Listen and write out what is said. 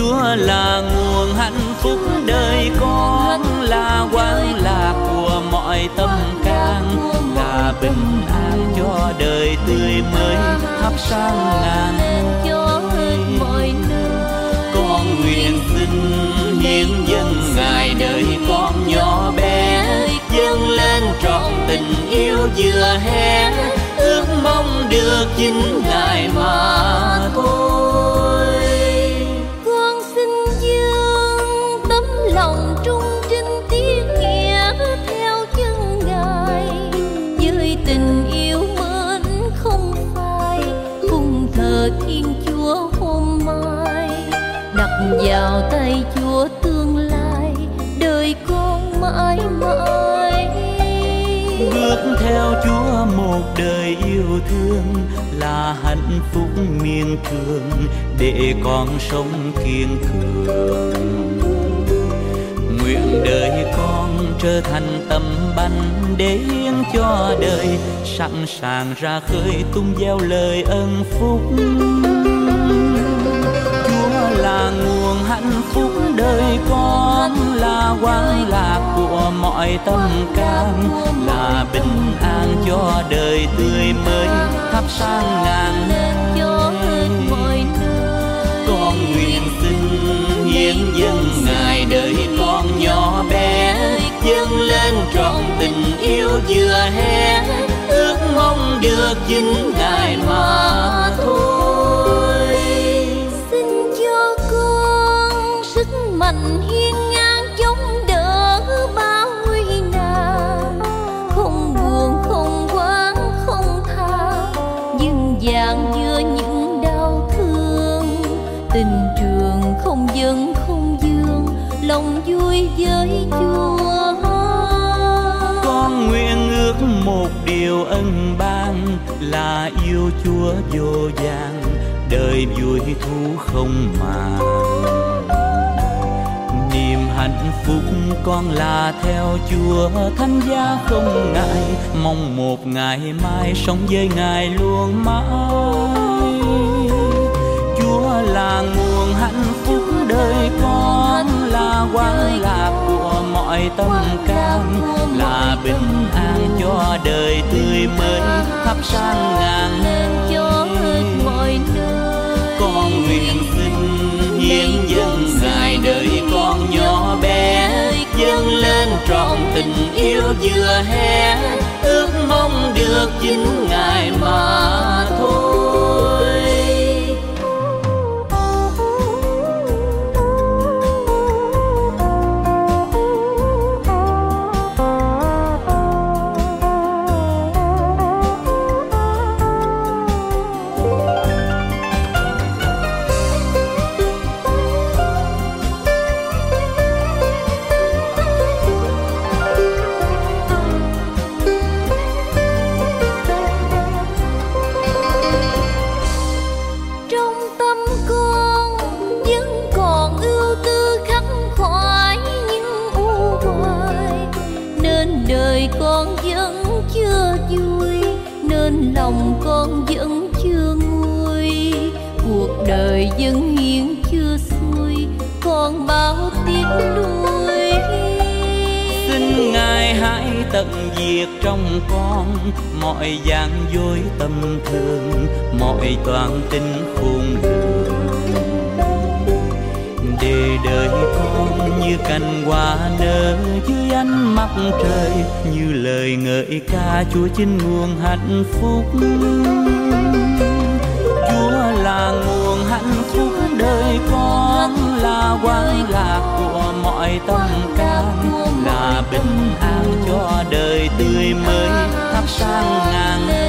Chúa là nguồn hạnh phúc đời con, là quang lạc của mọi tâm can, là bình an cho đời tươi mới thắp sáng ngàn nơi. Con nguyện xin hiến dâng Ngài đời con nhỏ bé, dâng lên trọn tình yêu vừa hé, ước mong được chính Ngài mà thôi. Con xin dâng tấm lòng trung trinh tiết nghĩa theo chân Ngài, với tình yêu mến không phai, cung thờ Thiên Chúa hôm mai, đặt vào tay Chúa tương lai, đời con mãi mãi. Bước theo Chúa một đời yêu thương là hạnh phúc miên trường, để con sống kiên cường. Nguyện đời con trở thành tấm bánh để hiến cho đời, sẵn sàng ra khơi tung gieo lời ân phúc. Chúa là nguồn hạnh phúc đời con, là quang lạc của mọi tâm can, là bình an cho đời tươi mới thắp sáng ngàn nơi. Con nguyện xin hiến dâng Ngài đời con nhỏ bé, dâng lên trọn tình yêu vừa hé, ước mong được chính Ngài mà thôi. Xin cho con sức mạnh hiên ngang chống đỡ bao nguy nan, không buồn không oán không tha, nhưng vàng giữa những đau thương, tình trường không dâng không dương, lòng vui với Chúa. Con nguyện ước một điều ân ban, là yêu Chúa vô vàn, đời vui thú không màng. Niềm hạnh phúc con là theo Chúa, thánh giá không ngại, mong một ngày mai sống với Ngài luôn mãi. Chúa là nguồn hạnh phúc đời con, là quang lạc của mọi tâm can, là bình an cho đời tươi mới thắp sáng ngàn nơi. Con nguyện xin hiến dâng Ngài đời con nhỏ bé, dâng lên trọn tình yêu vừa hé, ước mong được chính Ngài mà thôi. Lòng con vẫn chưa nguôi, cuộc đời vẫn nghiêng chưa xuôi, còn bao tiếc nuối. Xin Ngài hãy tận diệt trong con mọi gian dối tâm thương, mọi toan tính khôn lường, để đời con như cành hoa nở dưới ánh mặt trời, như lời ngợi ca Chúa chính nguồn hạnh phúc. Chúa là nguồn hạnh phúc đời con, là quang lạc của mọi tâm can, là bình an cho đời tươi mới thắp sáng ngàn